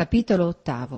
Capitolo VIII.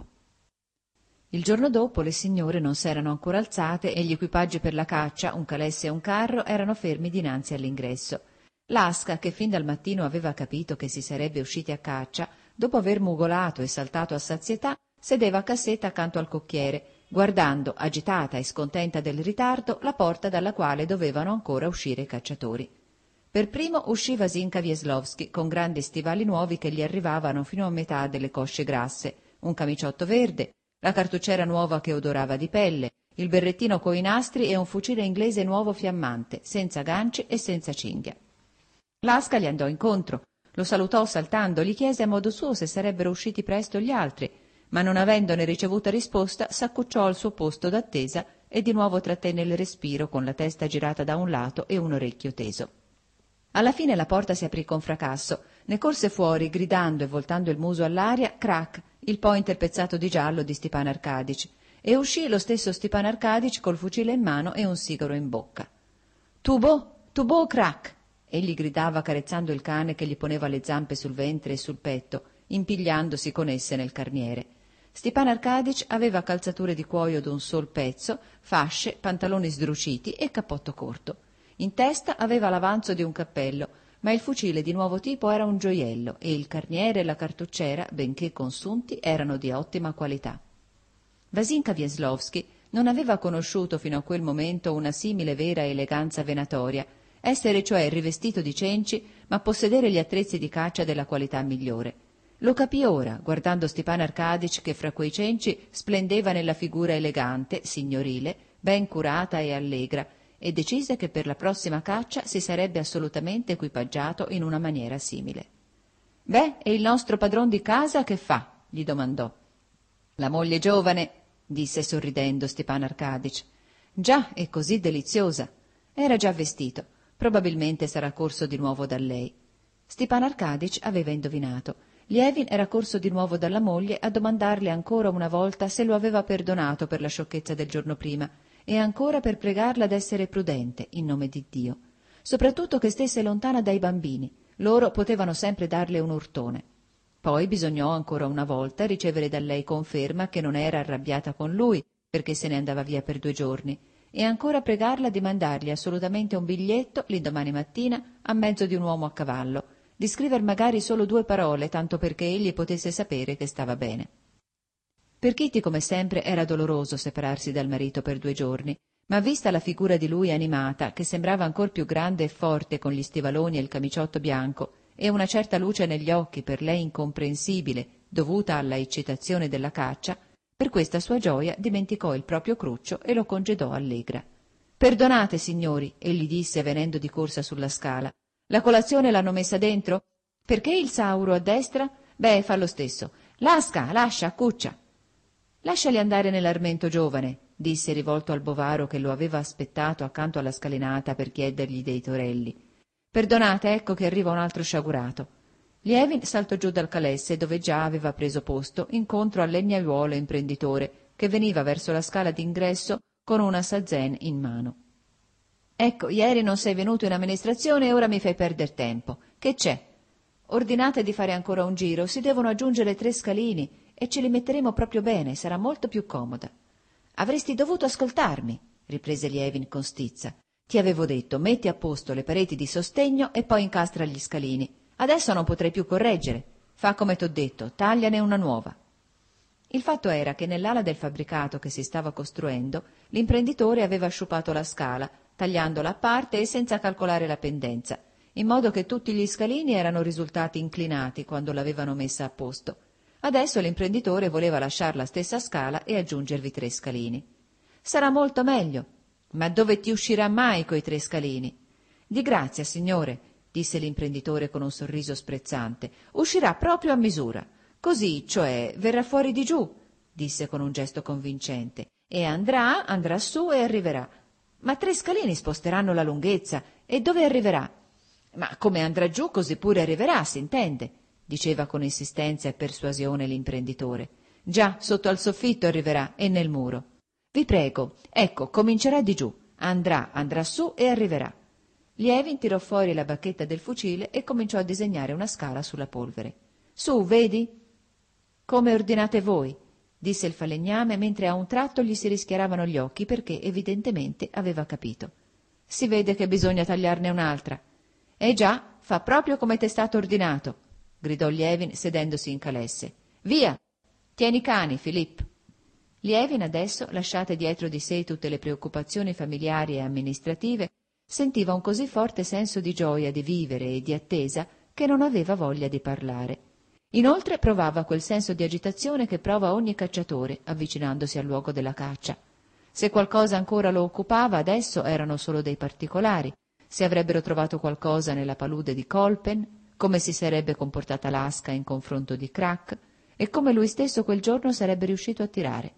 Il giorno dopo le signore non s'erano ancora alzate e gli equipaggi per la caccia, un calesse e un carro, erano fermi dinanzi all'ingresso. Lasca, che fin dal mattino aveva capito che si sarebbe usciti a caccia, dopo aver mugolato e saltato a sazietà, sedeva a cassetta accanto al cocchiere, guardando, agitata e scontenta del ritardo, la porta dalla quale dovevano ancora uscire i cacciatori. Per primo uscì Vasinka Wieslowski, con grandi stivali nuovi che gli arrivavano fino a metà delle cosce grasse, un camiciotto verde, la cartucciera nuova che odorava di pelle, il berrettino coi nastri e un fucile inglese nuovo fiammante, senza ganci e senza cinghia. Lasca gli andò incontro, lo salutò saltando, gli chiese a modo suo se sarebbero usciti presto gli altri, ma non avendone ricevuta risposta s'accucciò al suo posto d'attesa e di nuovo trattenne il respiro con la testa girata da un lato e un orecchio teso. Alla fine la porta si aprì con fracasso, ne corse fuori, gridando e voltando il muso all'aria, crac, il pointer pezzato di giallo di Stepan Arcadic, e uscì lo stesso Stepan Arcadic col fucile in mano e un sigaro in bocca. Tu boh, crac! Egli gridava carezzando il cane che gli poneva le zampe sul ventre e sul petto, impigliandosi con esse nel carniere. Stepan Arcadic aveva calzature di cuoio d'un sol pezzo, fasce, pantaloni sdruciti e cappotto corto. In testa aveva l'avanzo di un cappello, ma il fucile di nuovo tipo era un gioiello e il carniere e la cartucciera, benché consunti, erano di ottima qualità. Vasinka Wieslowski non aveva conosciuto fino a quel momento una simile vera eleganza venatoria, essere cioè rivestito di cenci, ma possedere gli attrezzi di caccia della qualità migliore. Lo capì ora, guardando Stepan Arcadic che fra quei cenci splendeva nella figura elegante, signorile, ben curata e allegra, e decise che per la prossima caccia si sarebbe assolutamente equipaggiato in una maniera simile. «Beh, e il nostro padron di casa che fa?» gli domandò. «La moglie giovane», disse sorridendo Stepan Arcadic. «Già, è così deliziosa. Era già vestito. Probabilmente sarà corso di nuovo da lei». Stepan Arcadic aveva indovinato. Lievin era corso di nuovo dalla moglie a domandarle ancora una volta se lo aveva perdonato per la sciocchezza del giorno prima, e ancora per pregarla d'essere prudente, in nome di Dio. Soprattutto che stesse lontana dai bambini, loro potevano sempre darle un urtone. Poi bisognò ancora una volta ricevere da lei conferma che non era arrabbiata con lui, perché se ne andava via per 2 giorni, e ancora pregarla di mandargli assolutamente un biglietto, l'indomani mattina, a mezzo di un uomo a cavallo, di scriver magari solo 2 parole, tanto perché egli potesse sapere che stava bene. Per Kitty, come sempre, era doloroso separarsi dal marito per 2 giorni, ma vista la figura di lui animata, che sembrava ancor più grande e forte con gli stivaloni e il camiciotto bianco, e una certa luce negli occhi per lei incomprensibile, dovuta alla eccitazione della caccia, per questa sua gioia dimenticò il proprio cruccio e lo congedò allegra. «Perdonate, signori», egli disse venendo di corsa sulla scala. «La colazione l'hanno messa dentro? Perché il Sauro a destra? Beh, fa lo stesso. Lasca, lascia, accuccia». «Lasciali andare nell'armento giovane», disse rivolto al bovaro che lo aveva aspettato accanto alla scalinata per chiedergli dei torelli. «Perdonate, ecco che arriva un altro sciagurato». Lievin saltò giù dal calesse dove già aveva preso posto incontro al legnaiuolo imprenditore che veniva verso la scala d'ingresso con una sazen in mano. «Ecco, ieri non sei venuto in amministrazione e ora mi fai perder tempo. Che c'è?» «Ordinate di fare ancora un giro, si devono aggiungere 3 scalini e ce li metteremo proprio bene, sarà molto più comoda». «Avresti dovuto ascoltarmi», riprese Lievin con stizza. «Ti avevo detto, metti a posto le pareti di sostegno e poi incastra gli scalini. Adesso non potrei più correggere. Fa come t'ho detto, tagliane una nuova». Il fatto era che nell'ala del fabbricato che si stava costruendo l'imprenditore aveva sciupato la scala, tagliandola a parte e senza calcolare la pendenza, in modo che tutti gli scalini erano risultati inclinati quando l'avevano messa a posto. Adesso l'imprenditore voleva lasciar la stessa scala e aggiungervi 3 scalini. «Sarà molto meglio». «Ma dove ti uscirà mai coi 3 scalini?» «Di grazia, signore», disse l'imprenditore con un sorriso sprezzante. «Uscirà proprio a misura. Così, cioè, verrà fuori di giù», disse con un gesto convincente. «E andrà su e arriverà. Ma 3 scalini sposteranno la lunghezza. E dove arriverà?» «Ma come andrà giù, così pure arriverà, s'intende», diceva con insistenza e persuasione l'imprenditore. «Già, sotto al soffitto arriverà e nel muro. Vi prego, ecco, comincerà di giù. Andrà su e arriverà». Lievin tirò fuori la bacchetta del fucile e cominciò a disegnare una scala sulla polvere. «Su, vedi?» «Come ordinate voi», disse il falegname, mentre a un tratto gli si rischiaravano gli occhi perché evidentemente aveva capito. «Si vede che bisogna tagliarne un'altra». Già, fa proprio come t'è stato ordinato», gridò Lievin sedendosi in calesse. «Via! Tieni i cani, Filippo». Lievin adesso, lasciate dietro di sé tutte le preoccupazioni familiari e amministrative, sentiva un così forte senso di gioia di vivere e di attesa che non aveva voglia di parlare. Inoltre provava quel senso di agitazione che prova ogni cacciatore avvicinandosi al luogo della caccia. Se qualcosa ancora lo occupava adesso erano solo dei particolari, se avrebbero trovato qualcosa nella palude di Kolpen, come si sarebbe comportata Laska in confronto di Krak e come lui stesso quel giorno sarebbe riuscito a tirare.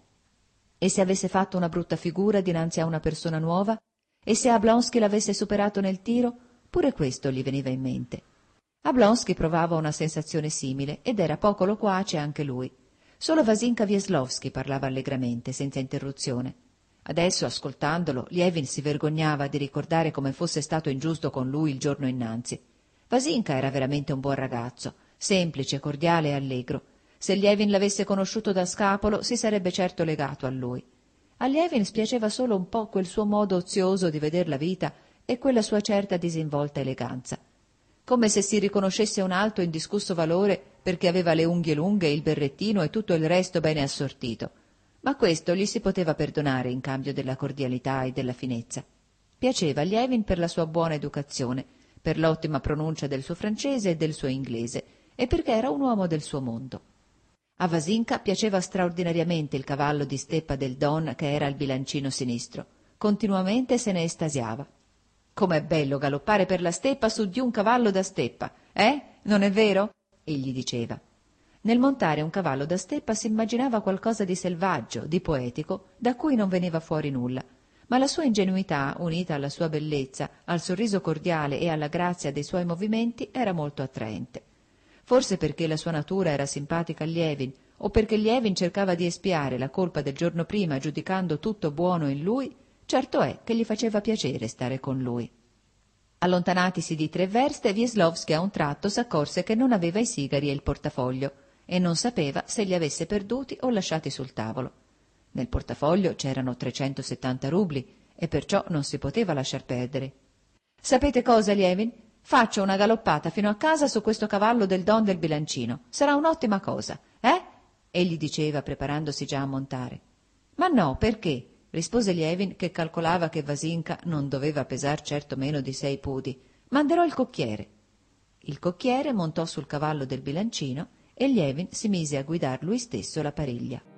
E se avesse fatto una brutta figura dinanzi a una persona nuova? E se Oblonsky l'avesse superato nel tiro? Pure questo gli veniva in mente. Oblonsky provava una sensazione simile ed era poco loquace anche lui. Solo Vasinka Wieslowski parlava allegramente, senza interruzione. Adesso, ascoltandolo, Lievin si vergognava di ricordare come fosse stato ingiusto con lui il giorno innanzi. Vasinka era veramente un buon ragazzo, semplice, cordiale e allegro. Se Lievin l'avesse conosciuto da scapolo si sarebbe certo legato a lui. A Lievin spiaceva solo un po' quel suo modo ozioso di veder la vita e quella sua certa disinvolta eleganza. Come se si riconoscesse un alto indiscusso valore perché aveva le unghie lunghe, il berrettino e tutto il resto bene assortito. Ma questo gli si poteva perdonare in cambio della cordialità e della finezza. Piaceva a Lievin per la sua buona educazione, per l'ottima pronuncia del suo francese e del suo inglese, e perché era un uomo del suo mondo. A Vasinka piaceva straordinariamente il cavallo di steppa del Don che era al bilancino sinistro. Continuamente se ne estasiava. «Com'è bello galoppare per la steppa su di un cavallo da steppa, Non è vero?» egli diceva. Nel montare un cavallo da steppa si immaginava qualcosa di selvaggio, di poetico, da cui non veniva fuori nulla. Ma la sua ingenuità, unita alla sua bellezza, al sorriso cordiale e alla grazia dei suoi movimenti, era molto attraente. Forse perché la sua natura era simpatica a Lievin, o perché Lievin cercava di espiare la colpa del giorno prima giudicando tutto buono in lui, certo è che gli faceva piacere stare con lui. Allontanatisi di 3 verste, Wieslowski a un tratto s'accorse che non aveva i sigari e il portafoglio e non sapeva se li avesse perduti o lasciati sul tavolo. Nel portafoglio c'erano 370 rubli e perciò non si poteva lasciar perdere. «Sapete cosa, Lievin? Faccio una galoppata fino a casa su questo cavallo del Don del bilancino. Sarà un'ottima cosa, egli diceva preparandosi già a montare. «Ma no, perché?» rispose Lievin, che calcolava che Vasinka non doveva pesar certo meno di 6 pudi. «Manderò il cocchiere». Il cocchiere montò sul cavallo del bilancino e Lievin si mise a guidar lui stesso la pariglia.